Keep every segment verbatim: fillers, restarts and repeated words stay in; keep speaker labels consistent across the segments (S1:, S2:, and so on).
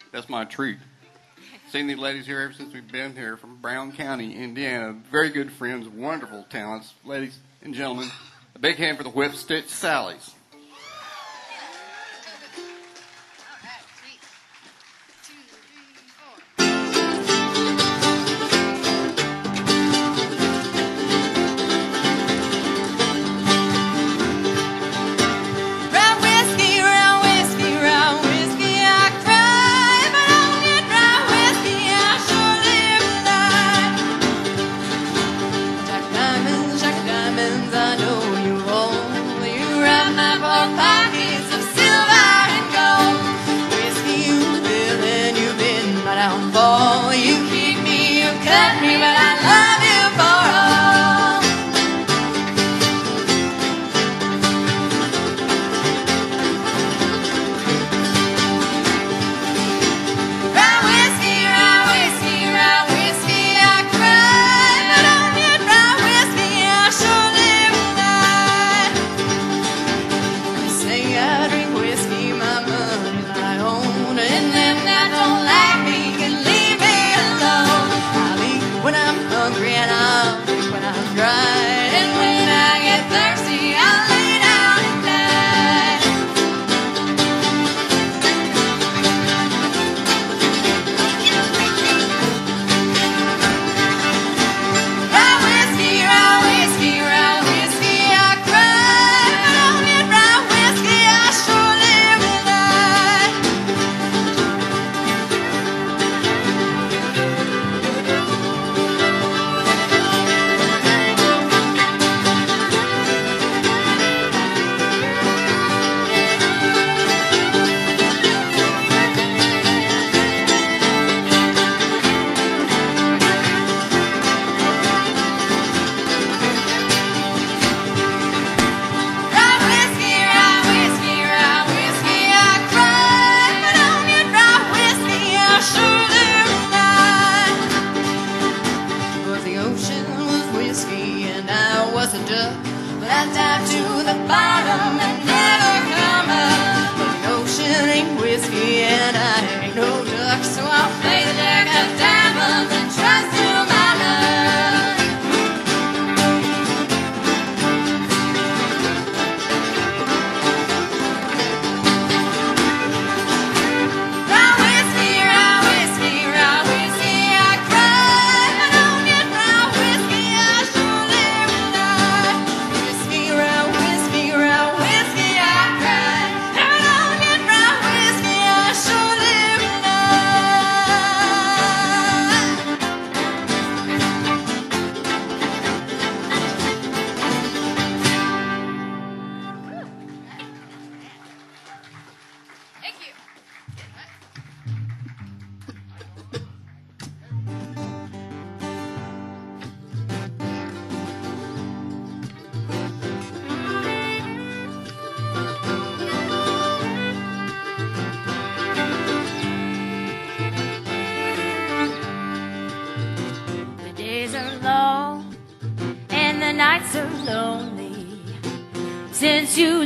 S1: That's my treat. Seen these ladies here ever since we've been here from Brown County, Indiana. Very good friends, wonderful talents. Ladies and gentlemen, a big hand for the Whip Stitch Sallies.
S2: Since you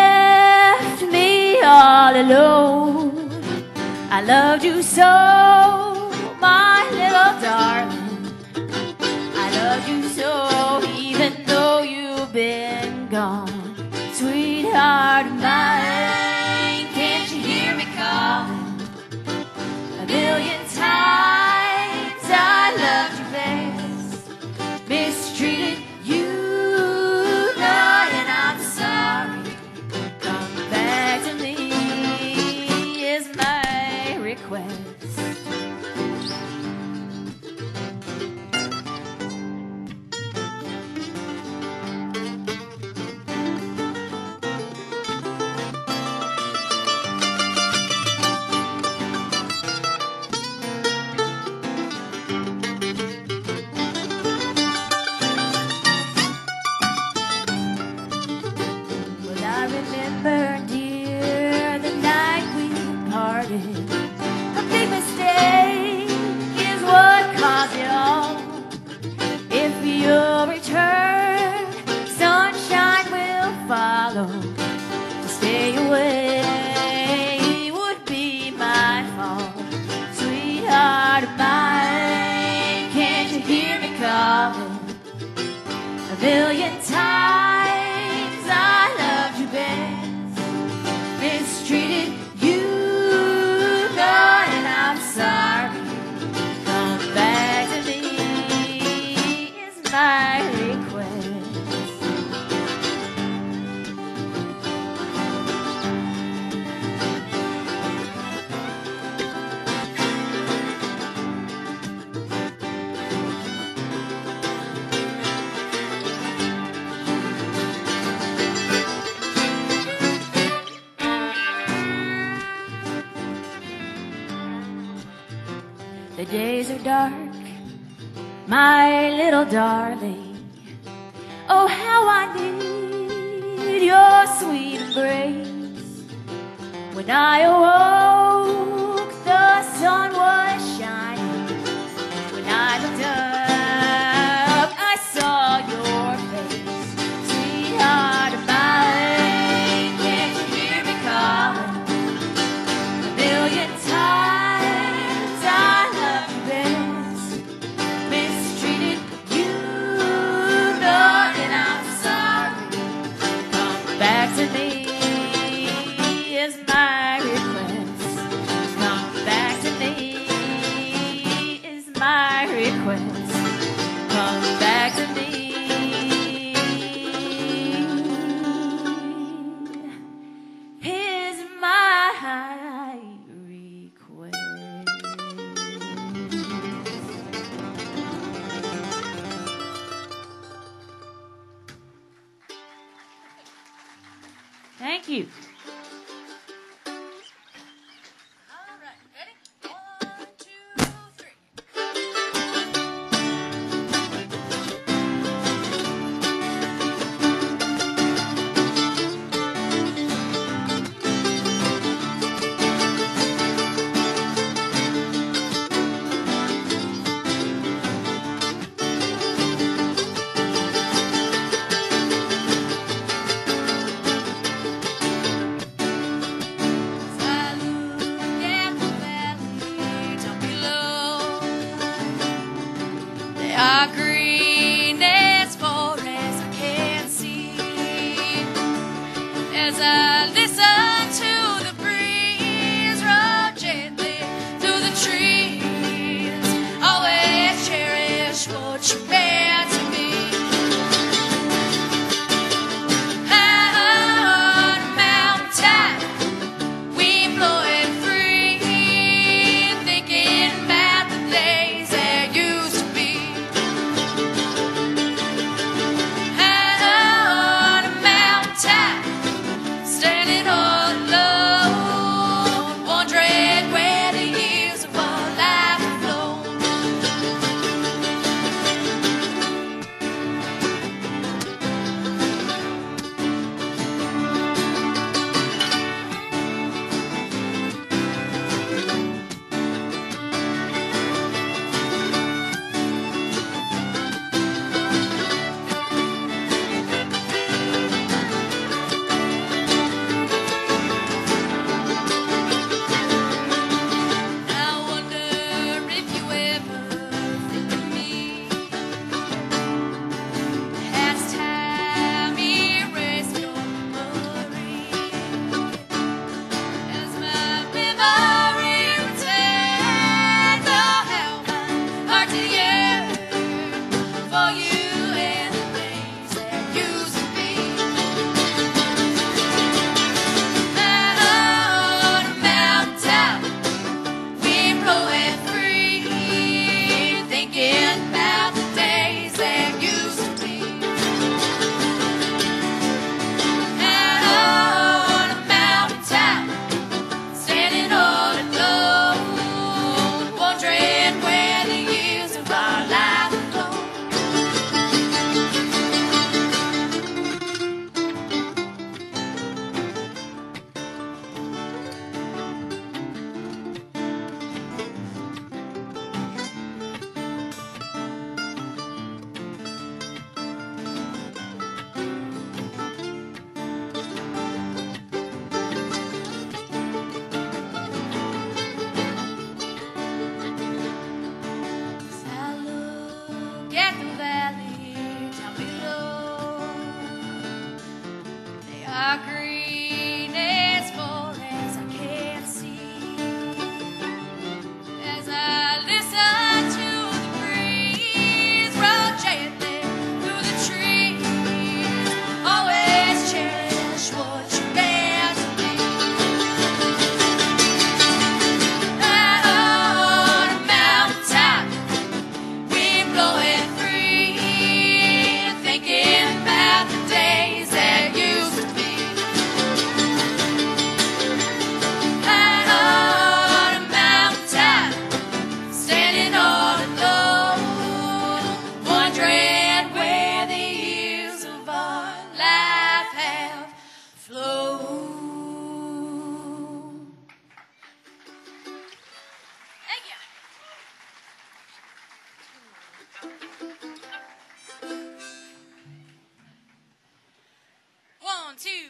S2: left me all alone, I loved you so, my little darling. I loved you so, even though you've been gone. Sweetheart of mine, can't you hear me calling? A million times I loved you best, mistreated you. To stay away would be my fault. the days are dark, my little darling. Oh, how I need your sweet embrace. When I awoke, the sun was shining. When I looked up, I saw your face. Sweetheart of mine, can't you hear me calling? A million times I love you best. Mistreated you, darling, I'm sorry. Come back to me is my request. Come back to me is my request. Come back to me is my request. Thank you. All right, ready? One, two, three.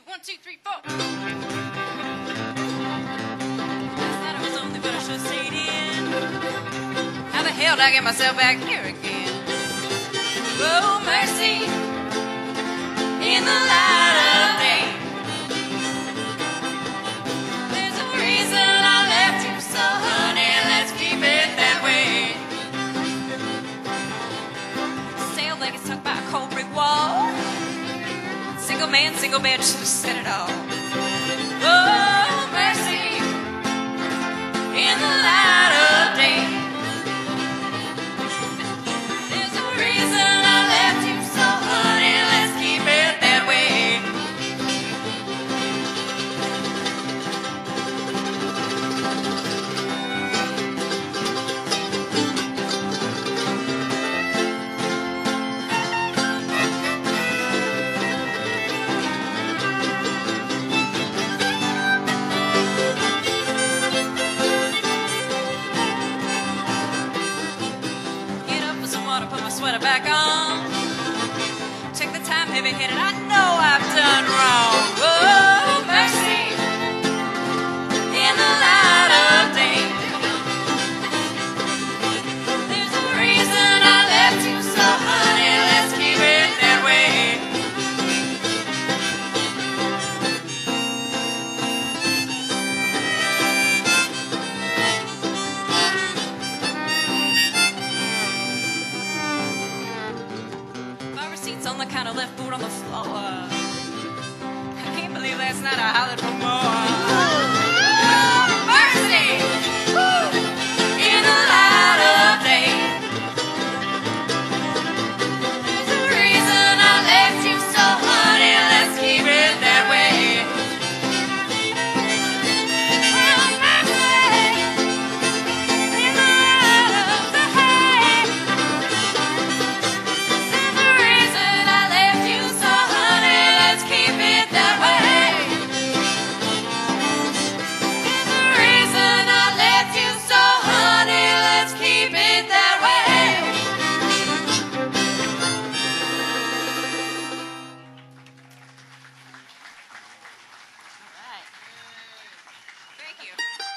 S2: One, two, three, four. I thought it was only, but I should say it in. How the hell did I get myself back here again? Oh, mercy, in the light of day. There's a reason I left you, so honey, let's keep it that way. Sail like it's stuck by a cold brick wall. Single man, single bed, should have said it all. Oh, mercy, in the light of day. There's a reason I left you, so honey, let's keep it that way. Sweater back on. Take the time, heavy headed. I know I've done wrong. Oh, mercy, in the light of day. There's a reason I left you, so honey, let's keep it that way. On the counter, left food on the floor. I can't believe last night I hollered for more. Oh, mercy, woo, in the light of day. There's a reason I left you, so honey, let's keep it that way. Oh, mercy, in the light of day. There's a reason I left you, so honey, let's keep it that way. There's a reason I left you, so honey, let's keep it that way. All right. Thank you.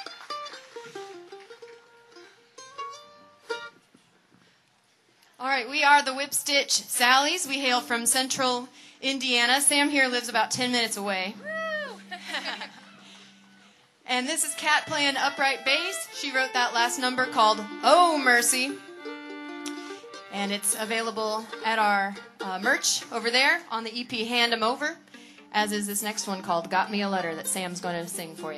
S3: All right, we are the Whipstitch Sallies. We hail from central Indiana. Sam here lives about ten minutes away.
S2: Woo!
S3: And this is Kat playing upright bass. She wrote that last number called Oh Mercy. And it's available at our uh, merch over there on the E P Hand 'em Over, as is this next one called Got Me a Letter that Sam's going to sing for you.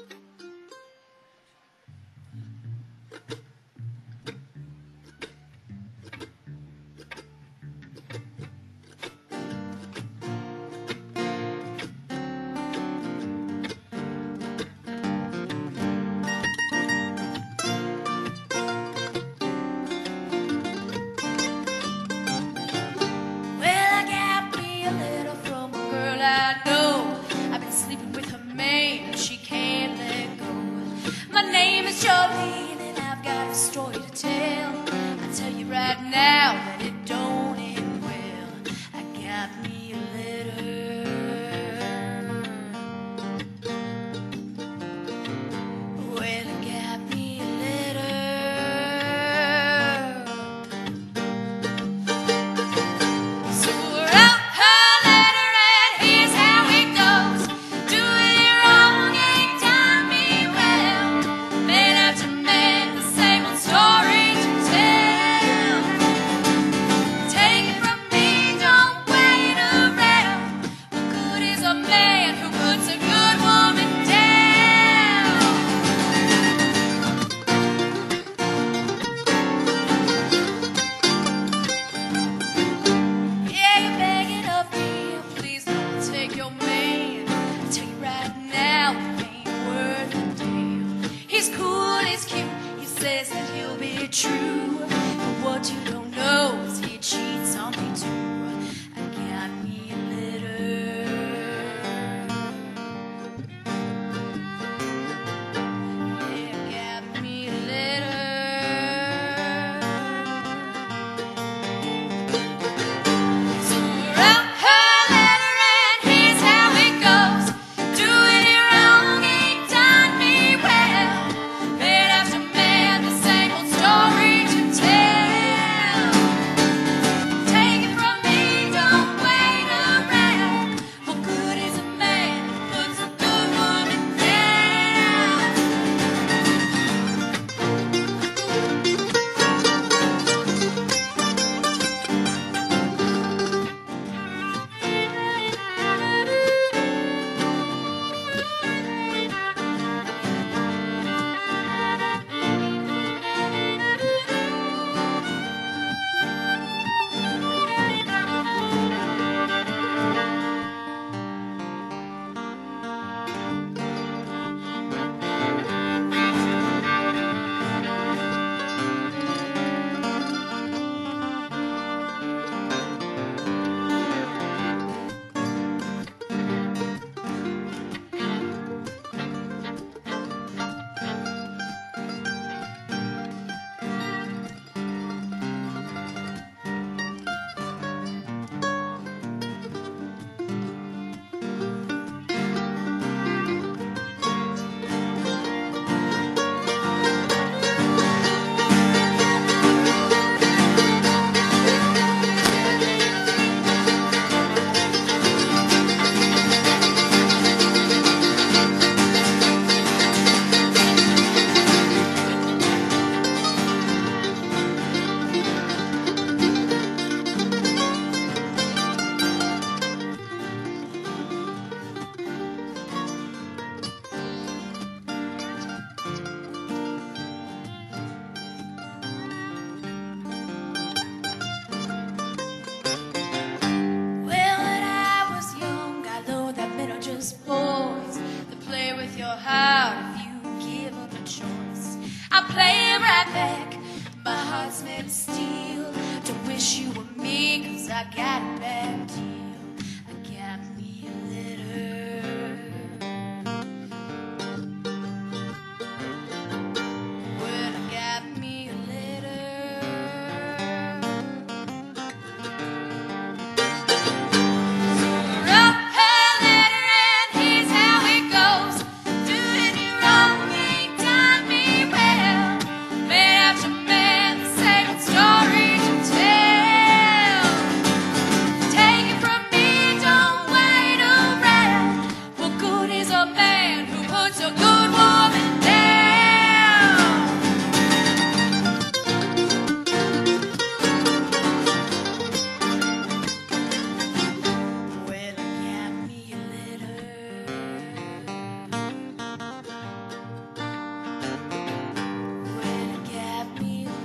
S2: Well, I got me a letter from a girl I know. I've been sleeping with her man, and she can't let go. My name is Jolene, and I've got a story to tell. I tell you right now that it don't end well. I got me a letter. Well, I got me a letter. So wrote her letter, and here's how it goes. Doing it wrong ain't done me well. Man after man, the same old story to tell. Take it from me, don't wait around. What good is a man who puts a good woman down? Yeah, you're begging of me, please don't take your man. I tell you right now, it ain't worth a damn. He's cool, he's cute, he says that he'll be true. But what you don't know is he cheats on me too. I got me a letter. Yeah, I got me a letter. So wrote her letter, and here's how it goes. I'll play right back. My heart's made of steel. Don't wish you were me, cause I got a bad deal. I got me a letter. Well, I got me a letter. So I wrote her letter and here's how it goes. Doing you wrong ain't done me well. Made out your man the same story to tell. Take it from me, don't wait around. What good is a man who puts a good woman down? Well, I got me a letter. Well, I got me a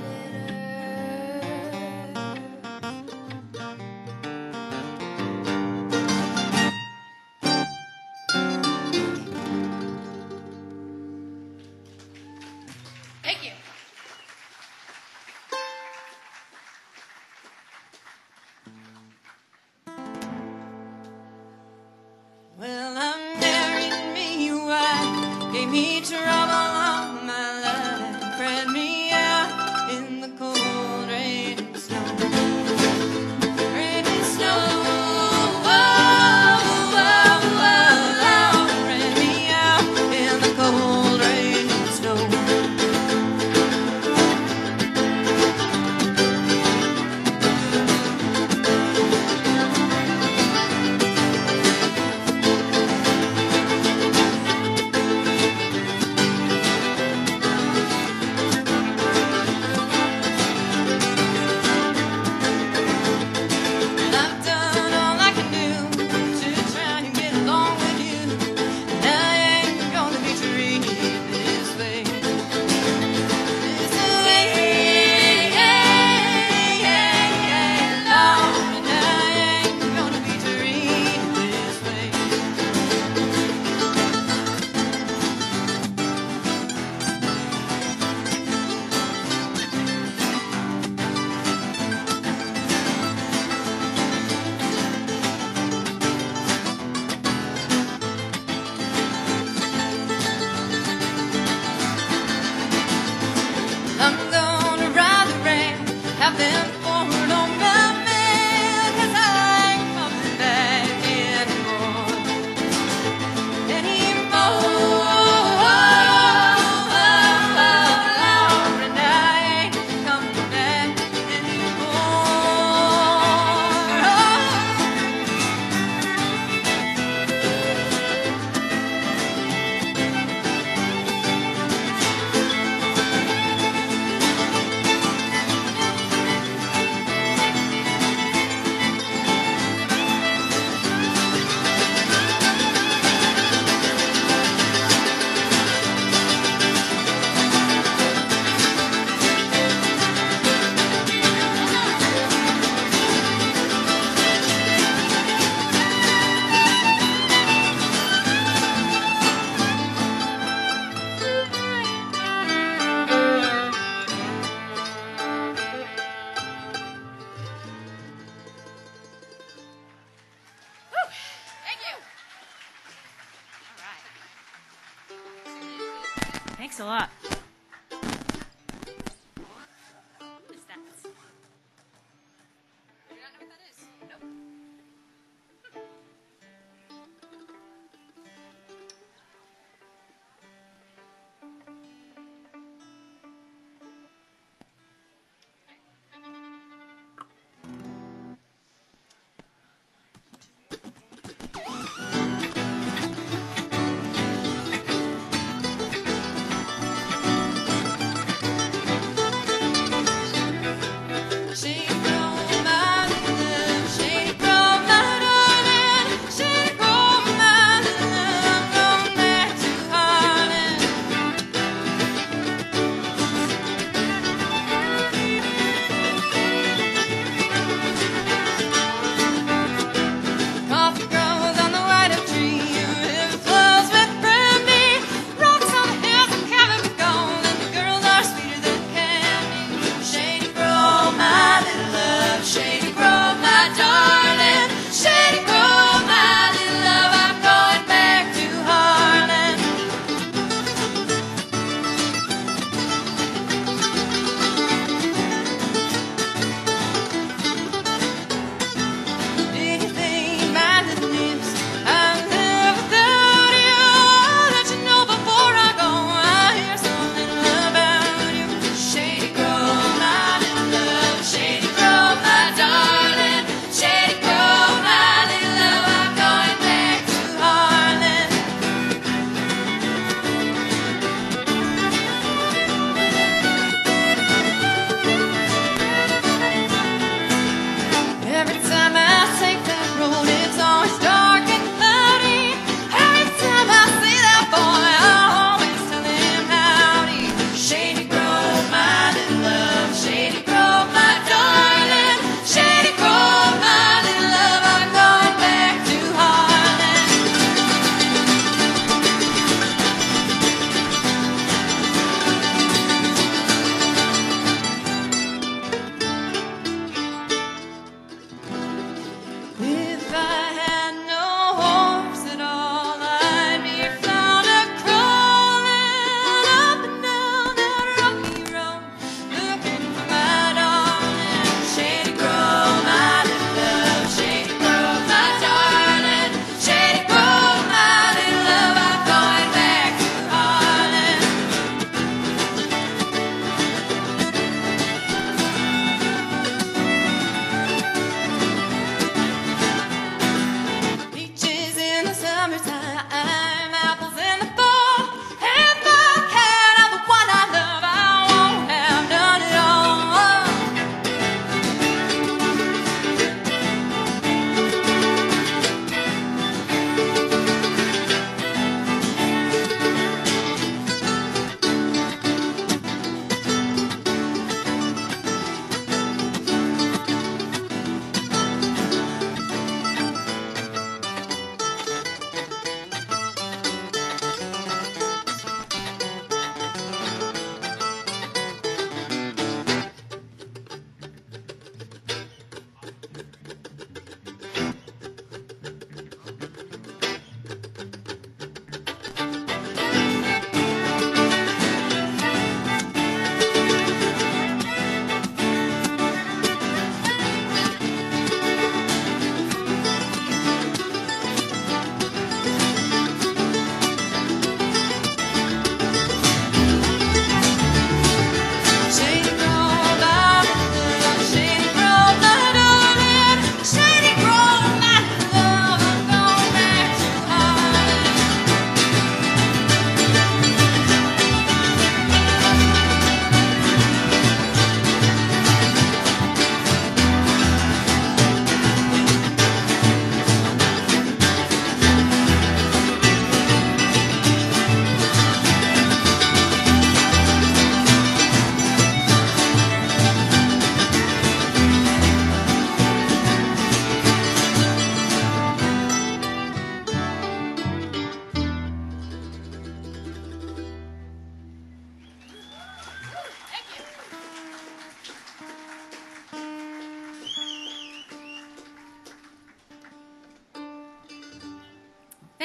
S2: letter. Thank you.
S4: Well, I married me a wife, gave me trouble all my life, spread me out in the cold rain and snow. Rain and snow, oh, oh, oh, oh, spread me out in the cold rain and snow. I've done all I can do to try and get along with you, and I ain't gonna be treated this way. This way, Lord, and I ain't gonna be treated this way. I'm gonna ride the rain, have them forward on my mail, 'cause I ain't coming back anymore. Anymore. And I ain't coming back
S2: Woo! Thank you. All right.
S5: Thanks a lot.
S2: What is that? Do you not know what that is? Nope.
S4: anymore.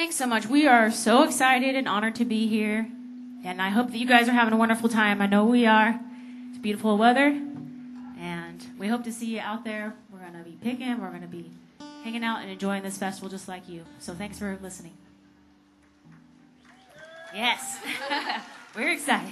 S5: Thanks so much. We are so excited and honored to be here. And I hope that you guys are having a wonderful time. I know we are. It's beautiful weather. And we hope to see you out there. We're going to be picking. We're going to be hanging out and enjoying this festival just like you. So thanks for listening. Yes. We're excited.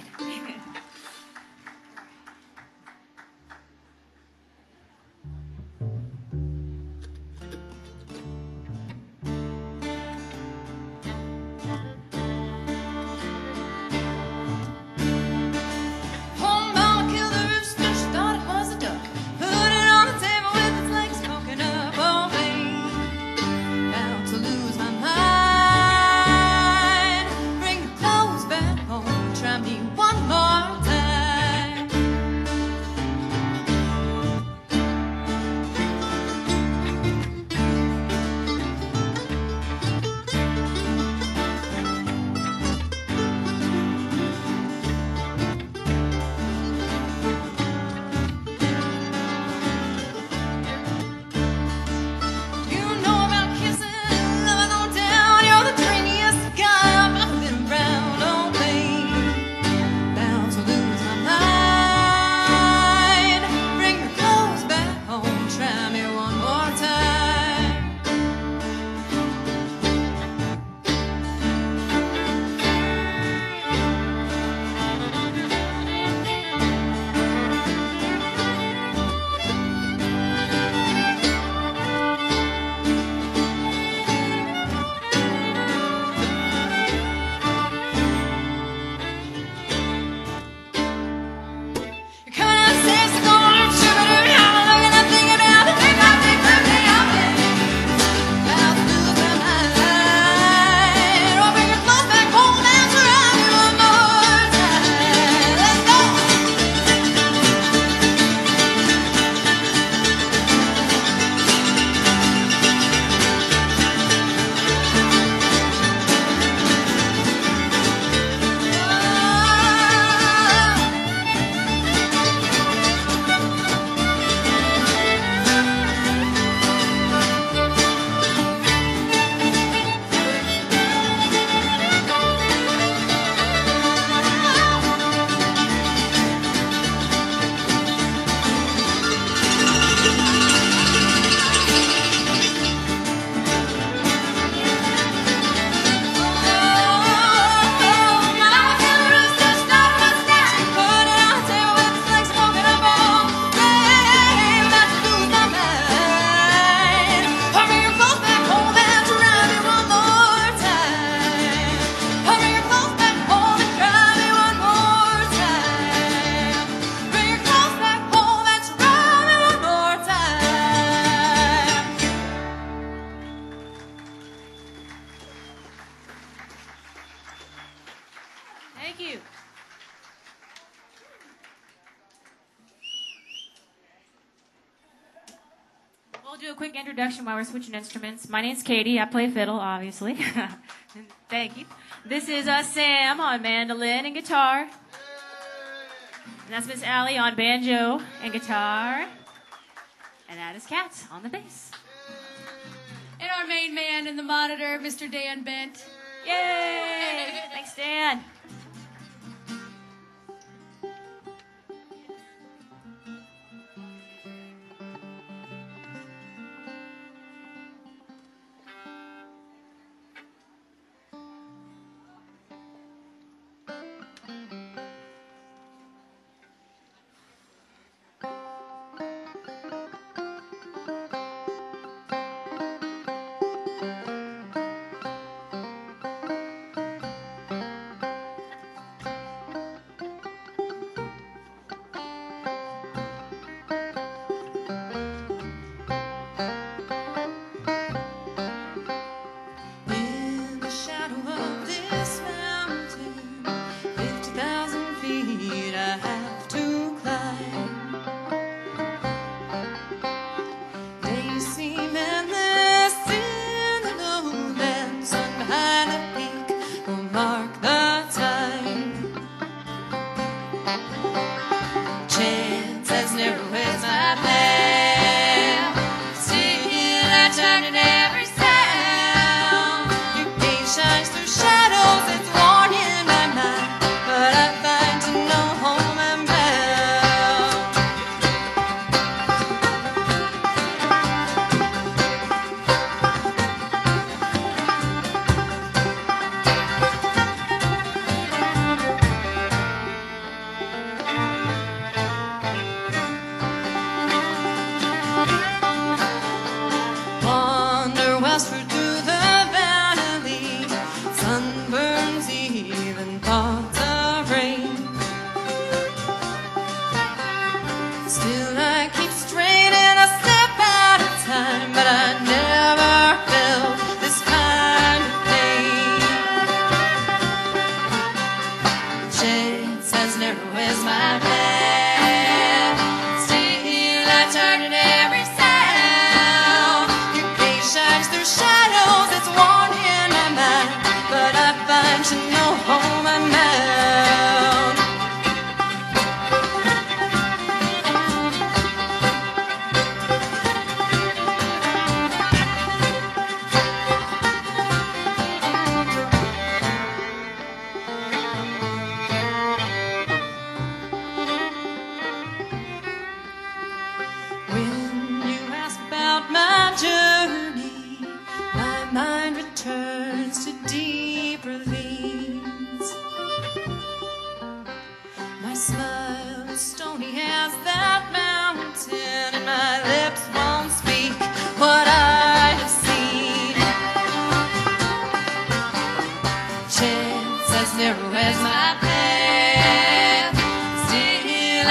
S5: We'll do a quick introduction while we're switching instruments. My name's Katie. I play fiddle, obviously. Thank you. This is uh, Sam on mandolin and guitar. And that's Miss Allie on banjo and guitar. And that is Kat on the bass.
S2: And our main man in the monitor, Mister Dan Bent.
S5: Yay! Thanks, Dan.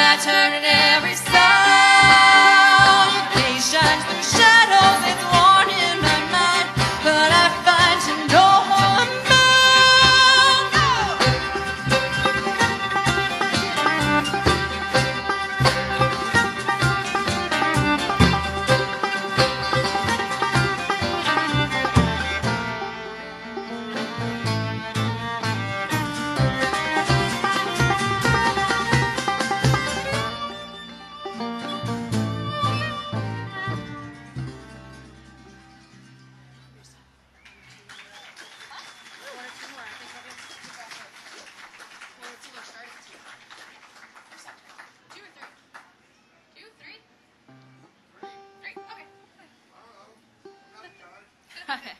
S4: I turn in every sound. Your gaze shines through shadows, it's worn in my mind, but I find you no more bound.
S3: Okay.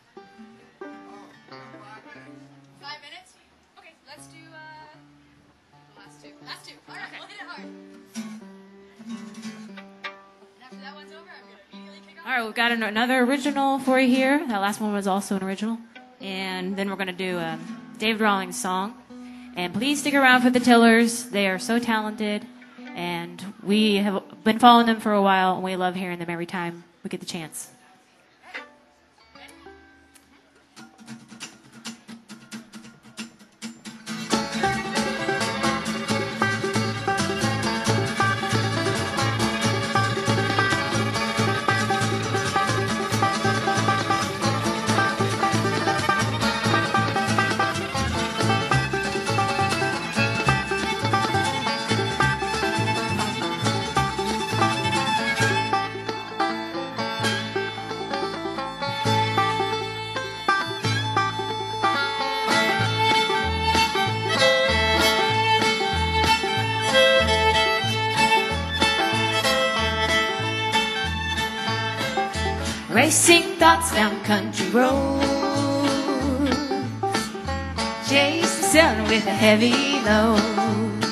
S3: Five minutes? Okay, let's do uh the last two. Last two. Alright, we'll hit it hard. And after that one's over, I'm gonna immediately kick off.
S5: All right, we've got an, another original for you here. That last one was also an original. And then we're going to do a David Rawlings song. And please stick around for the Tillers. They are so talented. And we have been following them for a while, and we love hearing them every time we get the chance. Racing thoughts down country roads, chase the sun with a heavy load.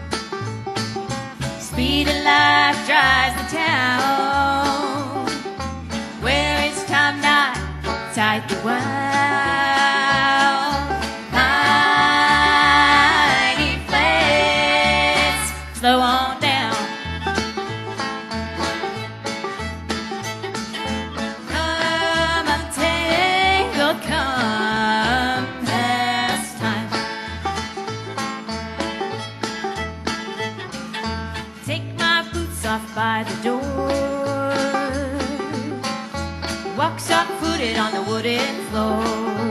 S5: Speed of life drives the town, where it's time not tight the wild. Mighty flats, slow on down. By the door, walk soft-footed on the wooden floor.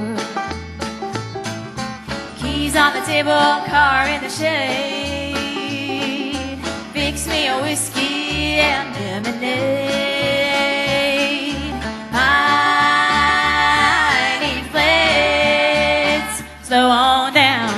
S5: Keys on the table, car in the shade. Fix me a whiskey and lemonade. I need flats, slow on down.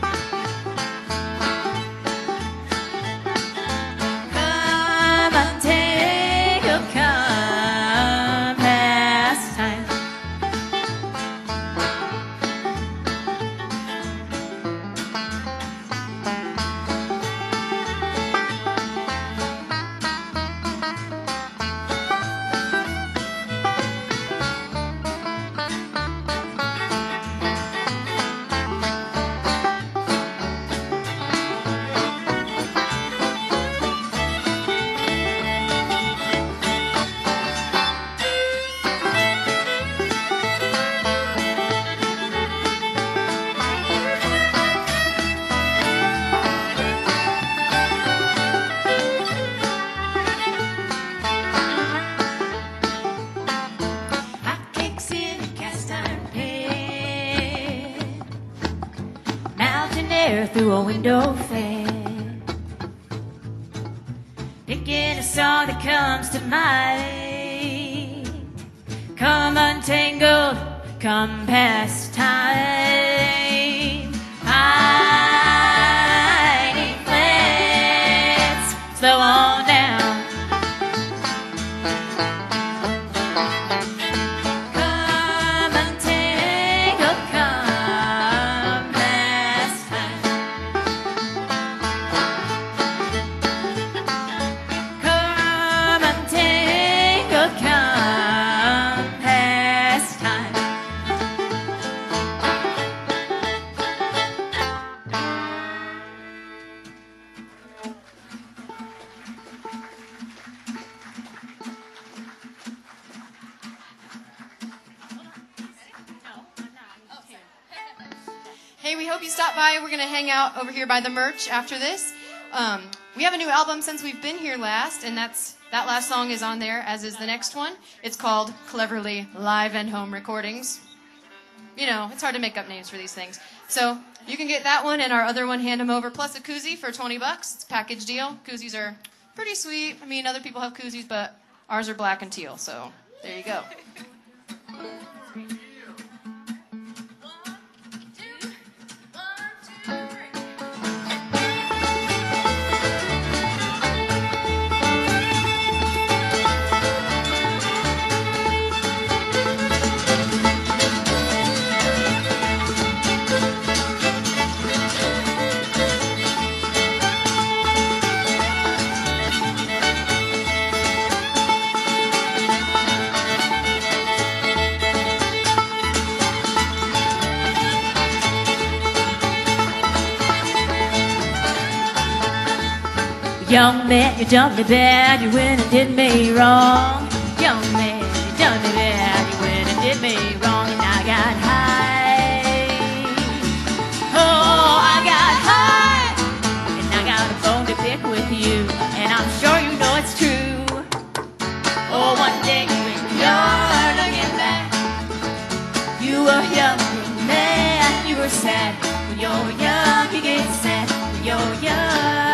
S5: Through a window fan, picking a song that comes to mind. Come untangled, come past time. I need flats, slow on down.
S3: hope you stop by. We're going to hang out over here by the merch after this. Um, we have a new album since we've been here last, and that's that last song is on there, as is the next one. It's called Cleverly Live and Home Recordings. You know, it's hard to make up names for these things. So you can get that one and our other one, Hand 'em Over, plus a koozie for twenty bucks. It's a package deal. Koozies are pretty sweet. I mean, other people have koozies, but ours are black and teal. So there you go.
S5: Young man, you done me bad, you went and did me wrong. Young man, you done me bad, you went and did me wrong, and I got high. Oh, I got high, and I got a bone to pick with you, and I'm sure you know it's true. Oh, one day when you're looking back, you were young and mad, you were sad. When you're young, you get sad. When you're young.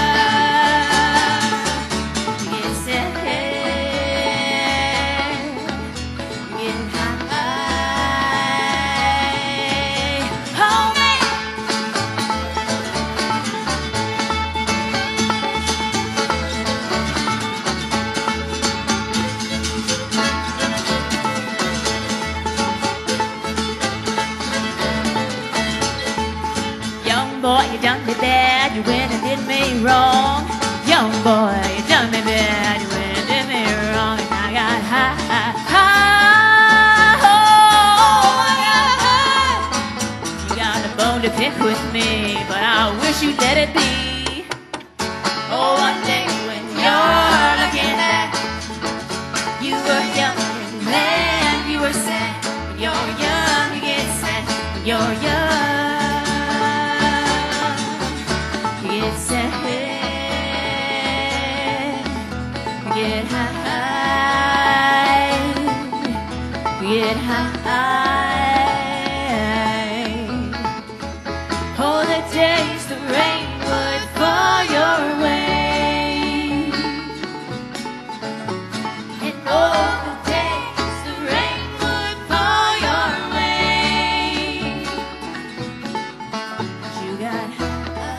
S5: Boy, you done me bad, you went and did me wrong. Young boy, you done me bad, you went and did me wrong, and I got high, high, oh, I got high. You got a bone to pick with me, but I wish you'd let it be. Oh, one day when you're looking back, you were young and mad, you were sad. When you're young, you get sad. When you're young. It's a get high, get high. Oh, the days the rain would fall your way, and all the days the rain would fall your way. You got high.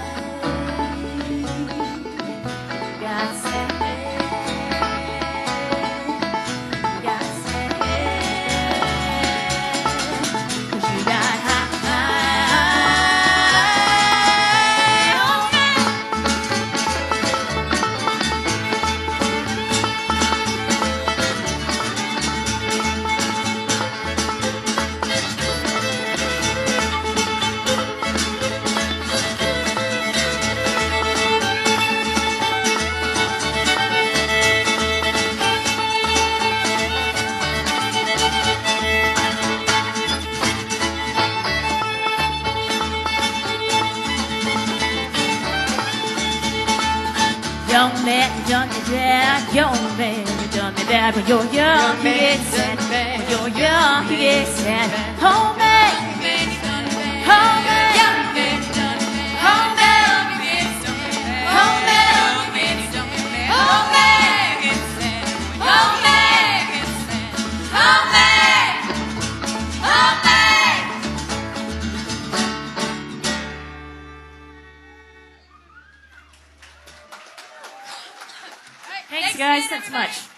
S5: Young man, you done me bad. Young man, you done me bad. When you're young, you get sad. When you're young, you get sad. Oh man, oh man, oh man, oh man, oh man, oh man, oh man, oh man. Thanks, guys. Thanks much.